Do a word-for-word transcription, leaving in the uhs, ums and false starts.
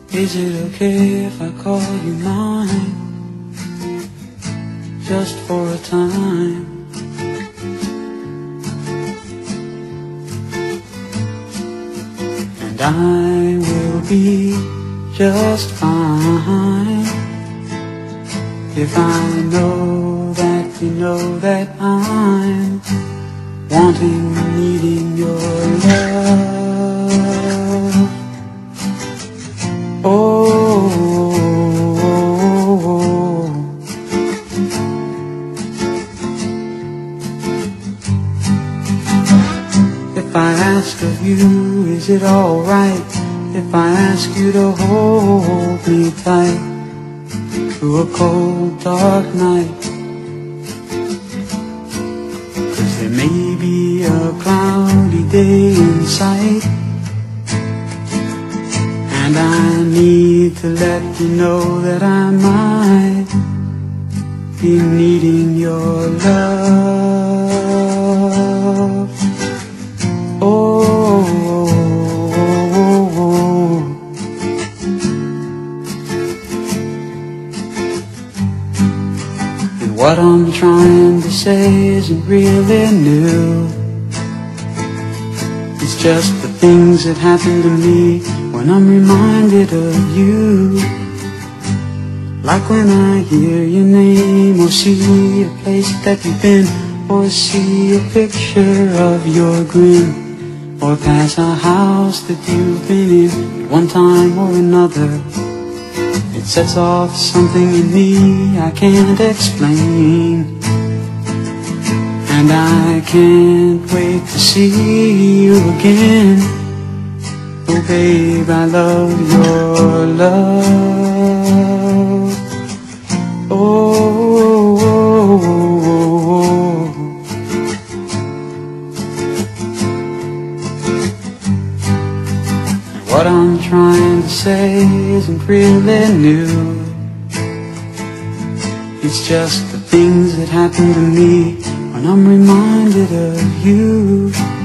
Is it okay if I call you mine, just for a time? And I will be just fine if I know that you know that I'm wanting, needing your love. Oh, if I ask of you, is it alright if I ask you to hold me tight through a cold dark night? 'Cause there may be a cloudy day in sight, and I need to let you know that I might be needing your love. Oh, and what I'm trying to say isn't really new. It's just the things that happen to me when I'm reminded of you. Like when I hear your name, or see a place that you've been, or see a picture of your grin, or pass a house that you've been in at one time or another. It sets off something in me I can't explain, and I can't wait to see you again. Oh babe, I love your love. Oh, oh, oh, oh. What I'm trying to say isn't really new. It's just the things that happen to me when I'm reminded of you.